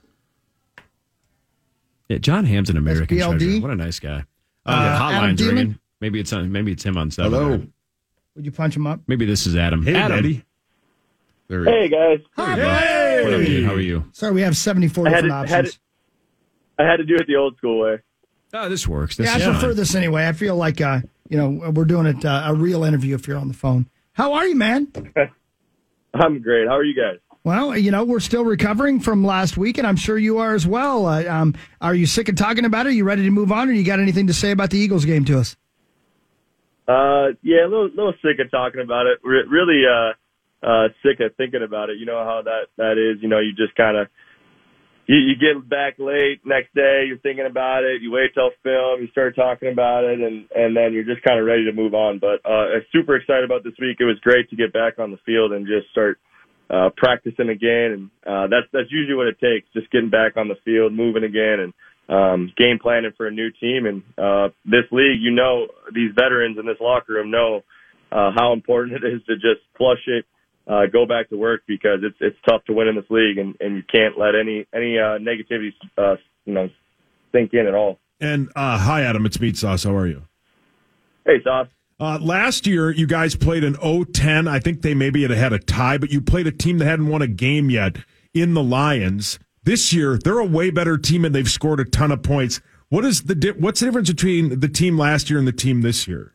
Yeah, John Hamm's an American B L D? treasure. What a nice guy. Oh, Uh, yeah, Adam hotline's Thielen? ringing. Maybe it's on. Maybe it's him on seven. Hello. there. Would you punch him up? Maybe this is Adam. Hey, Adam. Eddie. There he Hey, guys. Hi, Hey! What up, dude? How are you? Sorry, we have seventy-four I had different to- had options. I had to do it the old school way. Oh, this works. This Yeah, I is prefer fine. this anyway. I feel like, uh, you know, we're doing it uh, a real interview if you're on the phone. How are you, man? I'm great. How are you guys? Well, you know, we're still recovering from last week, and I'm sure you are as well. Uh, um, are you sick of talking about it? Are you ready to move on, or you got anything to say about the Eagles game to us? Uh, yeah, a little, little sick of talking about it. Re- really uh, uh, sick of thinking about it. You know how that, that is. You know, you just kind of you, you get back late next day. You're thinking about it. You wait till film. You start talking about it, and, and then you're just kind of ready to move on. But uh, I'm super excited about this week. It was great to get back on the field and just start uh, practicing again. And uh, that's that's usually what it takes. Just getting back on the field, moving again, and Um, game planning for a new team. And uh, this league, you know, these veterans in this locker room know uh, how important it is to just flush it, uh, go back to work, because it's it's tough to win in this league, and, and you can't let any any uh, negativity uh, you know sink in at all. And uh, hi, Adam. It's Meat Sauce. How are you? Hey, Sauce. Uh, last year, you guys played an oh ten. I think they maybe had had a tie, but you played a team that hadn't won a game yet in the Lions. This year, they're a way better team, and they've scored a ton of points. What is the di- what's the difference between the team last year and the team this year?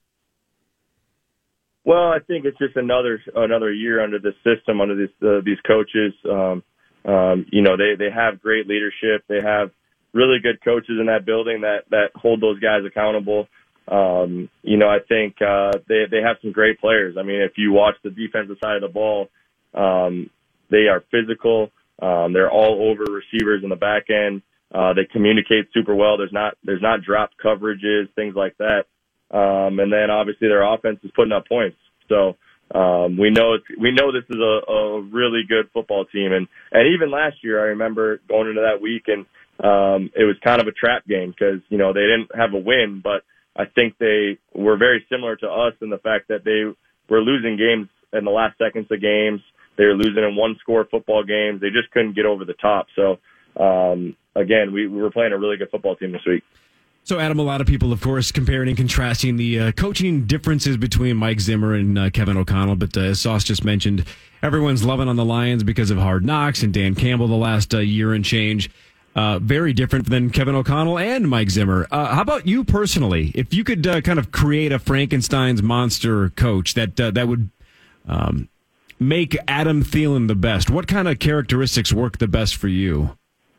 Well, I think it's just another another year under this system, under this, uh, these coaches. Um, um, you know, they, they have great leadership. They have really good coaches in that building that, that hold those guys accountable. Um, you know, I think uh, they they have some great players. I mean, if you watch the defensive side of the ball, um, they are physical. Um, they're all over receivers in the back end. Uh, they communicate super well. There's not there's not dropped coverages, things like that. Um, and then obviously their offense is putting up points. So um, we know it's, we know this is a, a really good football team. And and even last year, I remember going into that week, and um, it was kind of a trap game because you know they didn't have a win, but I think they were very similar to us in the fact that they were losing games in the last seconds of games. They were losing in one-score football games. They just couldn't get over the top. So, um, again, we, we were playing a really good football team this week. So, Adam, a lot of people, of course, comparing and contrasting the uh, coaching differences between Mike Zimmer and uh, Kevin O'Connell. But uh, as Sauce just mentioned, everyone's loving on the Lions because of Hard Knocks and Dan Campbell the last uh, year and change. Uh, very different than Kevin O'Connell and Mike Zimmer. Uh, how about you personally? If you could uh, kind of create a Frankenstein's monster coach that uh, that would um, make Adam Thielen the best, what kind of characteristics work the best for you?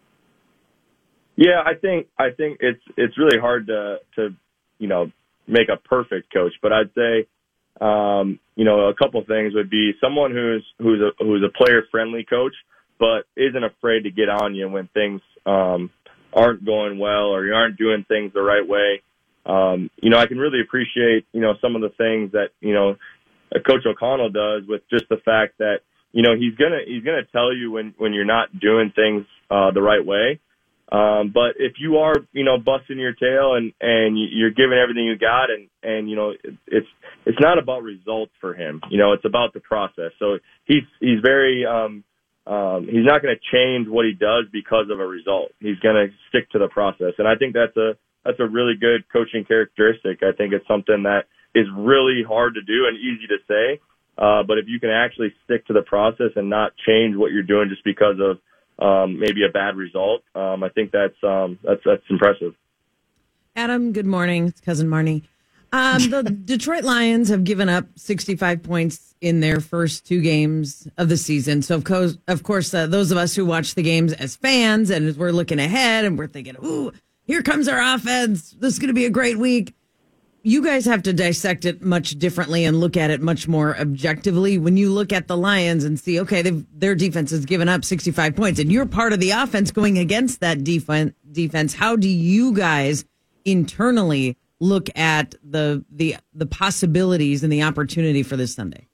Yeah, I think I think it's it's really hard to to you know make a perfect coach, but I'd say um, you know a couple things would be someone who's who's a who's a player friendly coach, but isn't afraid to get on you when things um, aren't going well or you aren't doing things the right way. Um, you know, I can really appreciate, you know, some of the things that, you know, Coach O'Connell does with just the fact that, you know, he's gonna he's gonna tell you when, when you're not doing things uh, the right way. Um, but if you are, you know, busting your tail and, and you're giving everything you got, and, and you know, it's it's not about results for him. You know, it's about the process. So he's he's very um, um, he's not going to change what he does because of a result. He's going to stick to the process, and I think that's a that's a really good coaching characteristic. I think it's something that is really hard to do and easy to say. Uh, but if you can actually stick to the process and not change what you're doing just because of um, maybe a bad result, um, I think that's um, that's that's impressive. Adam, good morning. It's Cousin Marnie. Um, the Detroit Lions have given up sixty-five points in their first two games of the season. So, of course, of course uh, those of us who watch the games as fans and as we're looking ahead and we're thinking, ooh, here comes our offense. This is going to be a great week. You guys have to dissect it much differently and look at it much more objectively. When you look at the Lions and see, okay, their defense has given up sixty-five points, and you're part of the offense going against that defense. Defense. How do you guys internally look at the the the possibilities and the opportunity for this Sunday?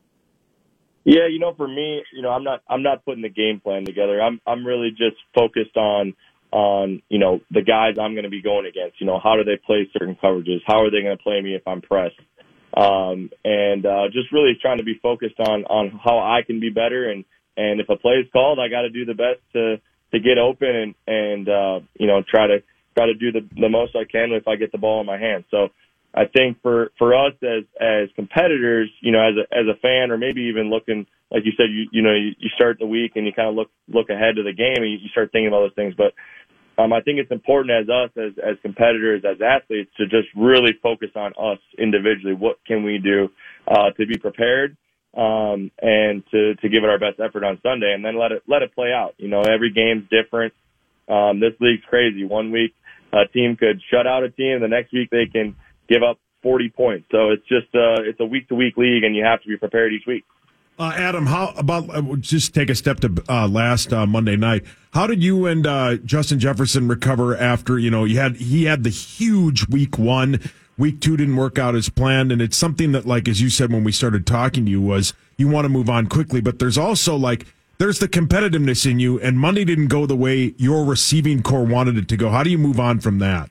Yeah, you know, for me, you know, I'm not I'm not putting the game plan together. I'm I'm really just focused on. on, you know, the guys I'm going to be going against. You know, how do they play certain coverages? How are they going to play me if I'm pressed? Um, and uh, just really trying to be focused on, on how I can be better. And, and if a play is called, I got to do the best to, to get open and, and uh, you know, try to try to do the, the most I can if I get the ball in my hand. So I think for, for us as, as competitors, you know, as a, as a fan, or maybe even looking, like you said, you, you know, you, you start the week and you kind of look, look ahead to the game and you, you start thinking about those things. But Um, I think it's important as us, as, as competitors, as athletes, to just really focus on us individually. What can we do uh, to be prepared um, and to, to give it our best effort on Sunday, and then let it let it play out. You know, every game's different. Um, this league's crazy. One week a team could shut out a team, the next week they can give up forty points. So it's just uh, it's a week to week league, and you have to be prepared each week. Uh, Adam, how about uh, just take a step to uh, last uh, Monday night? How did you and uh, Justin Jefferson recover after, you know, you had he had the huge week one, week two didn't work out as planned, and it's something that, like as you said when we started talking to you, was you want to move on quickly, but there's also like there's the competitiveness in you, and Monday didn't go the way your receiving core wanted it to go. How do you move on from that?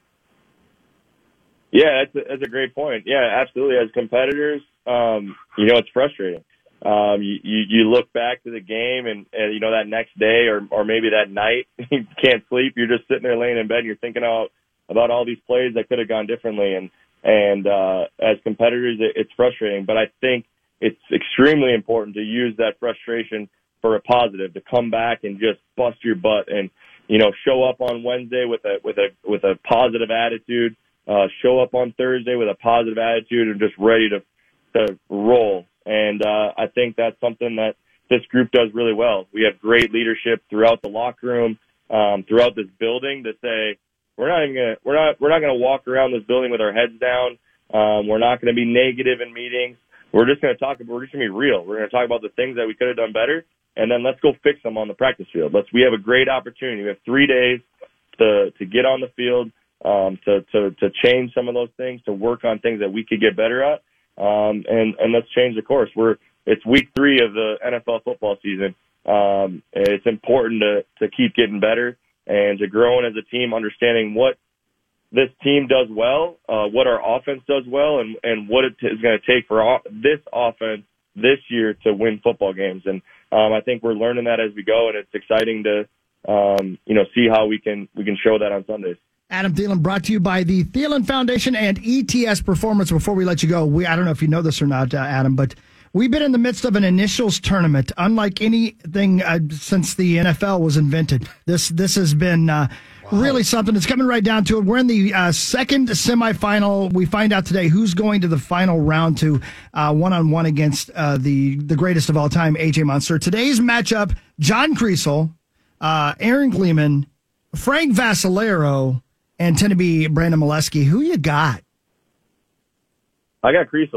Yeah, that's a, that's a great point. Yeah, absolutely. As competitors, um, you know, it's frustrating. Um, you, you, you look back to the game and, and, you know, that next day or, or maybe that night, you can't sleep. You're just sitting there laying in bed and you're thinking about, about all these plays that could have gone differently. And, and, uh, as competitors, it, it's frustrating, but I think it's extremely important to use that frustration for a positive, to come back and just bust your butt and, you know, show up on Wednesday with a, with a, with a positive attitude, uh, show up on Thursday with a positive attitude and just ready to, to roll. And uh, I think that's something that this group does really well. We have great leadership throughout the locker room, um, throughout this building, to say we're not even gonna we're not we're not gonna walk around this building with our heads down. Um, we're not gonna be negative in meetings. We're just gonna talk. We're just gonna be real. We're gonna talk about the things that we could have done better, and then let's go fix them on the practice field. Let's. We have a great opportunity. We have three days to to get on the field, um, to to to change some of those things, to work on things that we could get better at. Um, and, and let's change the course. We're, it's week three of the N F L football season. Um, it's important to, to keep getting better and to growing as a team, understanding what this team does well, uh, what our offense does well, and, and what it is going to take for all, this offense this year to win football games. And, um, I think we're learning that as we go, and it's exciting to, um, you know, see how we can, we can show that on Sundays. Adam Thielen, brought to you by the Thielen Foundation and E T S Performance. Before we let you go, we I don't know if you know this or not, uh, Adam, but we've been in the midst of an initials tournament, unlike anything uh, since the N F L was invented. This this has been uh, wow. really something. It's coming right down to it. We're in the uh, second semifinal. We find out today who's going to the final round to uh, one-on-one against uh, the, the greatest of all time, A J Monster. Today's matchup, John Kriesel, uh, Aaron Gleeman, Frank Vassalero, and Tennessee Brandon Molesky. Who you got? I got Kriesel.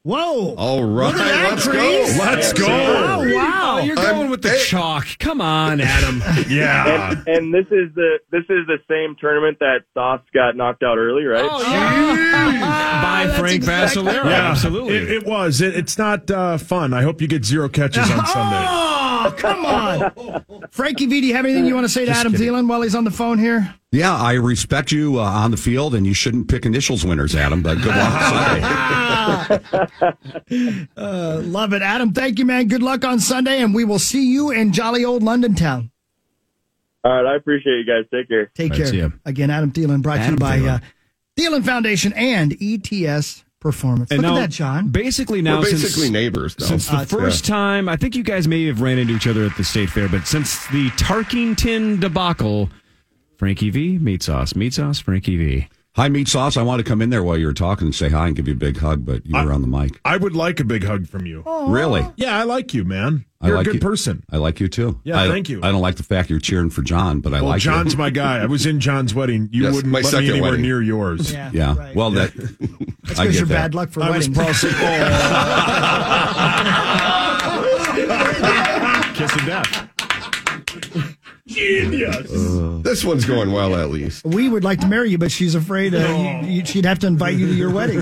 Whoa. All right, Look at that, let's go. Chris. Let's go. Oh, wow. Oh, you're going I'm- with the hey. chalk. Come on, Adam. Yeah. And, and this is the this is the same tournament that Sauce got knocked out early, right? Oh, yeah. By That's Frank exactly Vassalero. right. Yeah, Absolutely. It, it was. It, it's not uh, fun. I hope you get zero catches on Sunday. Oh, come on. Frankie V, do you have anything you want to say to Just Adam kidding. Thielen while he's on the phone here? Yeah, I respect you uh, on the field, and you shouldn't pick initials winners, Adam, but good luck Sunday. Uh, love it. Adam, thank you, man. Good luck on Sunday, and we will see you in jolly old London town. All right, I appreciate you guys. Take care. Take Right, care. see ya. Again, Adam Thielen, brought to you Adam by Thielen. uh, Thielen Foundation and E T S Performance. And Look now, at that, John. Basically now, We're since, basically neighbors, though. since the Uh, first time, I think you guys may have ran into each other at the state fair, but since the Tarkington debacle, Frankie V, Meat Sauce, Meat Sauce, Frankie V. Hi, Meat Sauce. I want to come in there while you were talking and say hi and give you a big hug, but you were on the mic. I would like a big hug from you. Really? Yeah, I like you, man. I You're like a good you. person. I like you, too. Yeah, I, thank you. I don't like the fact you're cheering for John, but I Well, like John's you. my guy. I was in John's wedding. You Yes, wouldn't my let me second anywhere wedding. near yours. Yeah, Yeah. right. Well, that That's I because get you're that. bad luck for I was weddings. possibly. Kiss of death. Genius. This one's going well, at least. We would like to marry you, but she's afraid uh, you, you, she'd have to invite you to your wedding.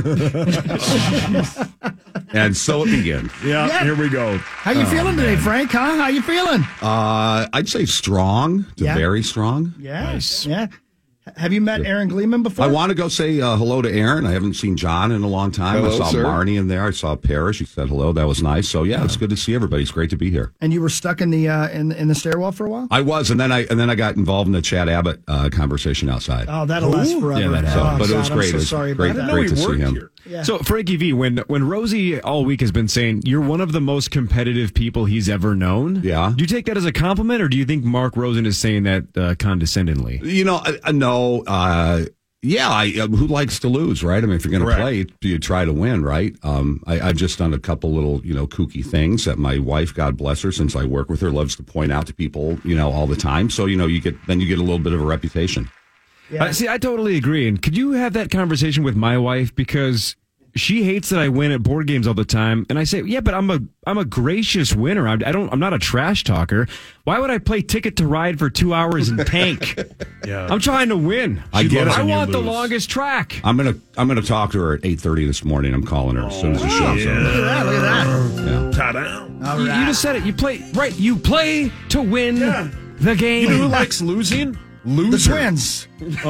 And so it begins. Yeah, Yeah. here we go. How you feeling today, Frank? Huh? How you feeling? Uh, I'd say strong to Yeah. very strong. Yeah. Yeah. Have you met Aaron Gleeman before? I want to go say uh, hello to Aaron. I haven't seen John in a long time. Hello, I saw sir. Marnie in there. I saw Parrish. He said hello. That was nice. So yeah, it's good to see everybody. It's great to be here. And you were stuck in the uh, in in the stairwell for a while. I was, and then I and then I got involved in the Chad Abbott uh, conversation outside. Oh, that'll last forever. Yeah, that So, Oh, but it was God, I'm great. so it was sorry great, about that. great to see him. Yeah. So, Frankie V, when when Rosie all week has been saying you're one of the most competitive people he's ever known, Yeah. do you take that as a compliment, or do you think Mark Rosen is saying that uh, condescendingly? You know, uh, uh, no. Uh, yeah, I, uh, who likes to lose, right? I mean, if you're going to Correct. play, you try to win, right? Um, I, I've just done a couple little, you know, kooky things that my wife, God bless her, since I work with her, loves to point out to people, you know, all the time. So, you know, you get then you get a little bit of a reputation. Uh, see, I totally agree. And could you have that conversation with my wife? Because she hates that I win at board games all the time. And I say, yeah, but I'm a I'm a gracious winner. I'm, I don't, I'm not a trash talker. Why would I play Ticket to Ride for two hours and tank? Yeah. I'm trying to win. I get it. I when you want the lose. longest track. I'm gonna I'm gonna talk to her at eight thirty this morning. I'm calling her as soon as the show's over. Look at that! Look at that! Yeah. Ta-da. All You, right. you just said it. You play right. You play to win Yeah. the game. You know who likes losing? the Losers. twins.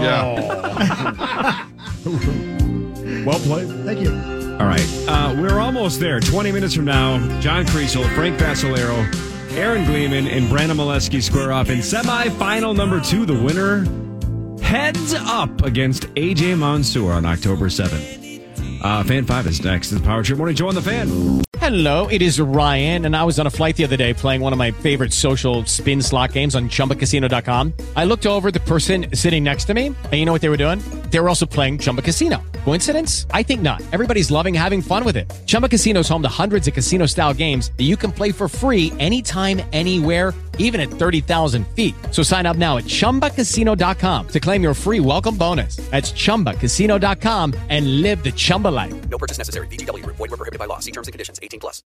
Yeah. Well played. Thank you. All right. Uh, we're almost there. twenty minutes from now, John Creasel, Frank Vassalero, Aaron Gleeman, and Brandon Molesky square off in semifinal number two. The winner heads up against A J Mansour on October seventh. Uh, Fan five is next. It's the Power Trip Morning Show on the Fan. Hello, it is Ryan, and I was on a flight the other day playing one of my favorite social spin slot games on Chumba Casino dot com. I looked over at the person sitting next to me, and you know what they were doing? They were also playing Chumba Casino. Coincidence? I think not. Everybody's loving having fun with it. Chumba Casino is home to hundreds of casino-style games that you can play for free anytime, anywhere, even at thirty thousand feet. So sign up now at Chumba Casino dot com to claim your free welcome bonus. That's Chumba Casino dot com and live the Chumba life. No purchase necessary. V G W. Void where prohibited by law. See terms and conditions. eighteen plus.